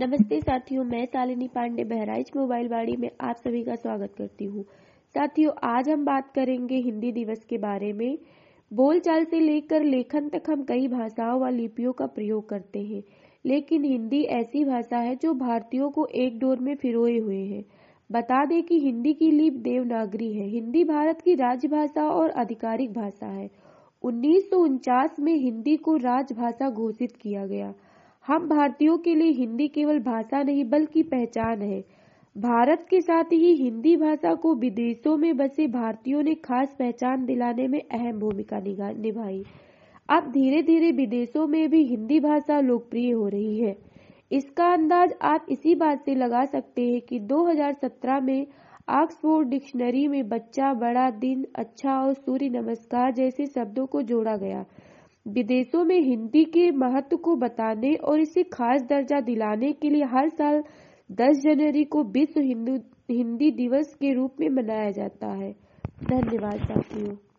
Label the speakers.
Speaker 1: नमस्ते साथियों, मैं शालिनी पांडे बहराइच मोबाइल बाड़ी में आप सभी का स्वागत करती हूँ। साथियों, आज हम बात करेंगे हिंदी दिवस के बारे में। बोलचाल से लेकर लेखन तक हम कई भाषाओं व लिपियों का प्रयोग करते हैं, लेकिन हिंदी ऐसी भाषा है जो भारतीयों को एक डोर में पिरोए हुए है। बता दें कि हिंदी की लिपि देवनागरी है। हिंदी भारत की राजभाषा और आधिकारिक भाषा है। 1949 में हिंदी को राजभाषा घोषित किया गया। हम भारतीयों के लिए हिंदी केवल भाषा नहीं बल्कि पहचान है। भारत के साथ ही हिंदी भाषा को विदेशों में बसे भारतीयों ने खास पहचान दिलाने में अहम भूमिका निभाई। अब धीरे धीरे विदेशों में भी हिंदी भाषा लोकप्रिय हो रही है। इसका अंदाज आप इसी बात से लगा सकते हैं कि 2017 में ऑक्सफोर्ड डिक्शनरी में बच्चा, बड़ा, दिन, अच्छा और सूर्य नमस्कार जैसे शब्दों को जोड़ा गया। विदेशों में हिंदी के महत्व को बताने और इसे खास दर्जा दिलाने के लिए हर साल 10 जनवरी को विश्व हिंदी दिवस के रूप में मनाया जाता है। धन्यवाद साथियों।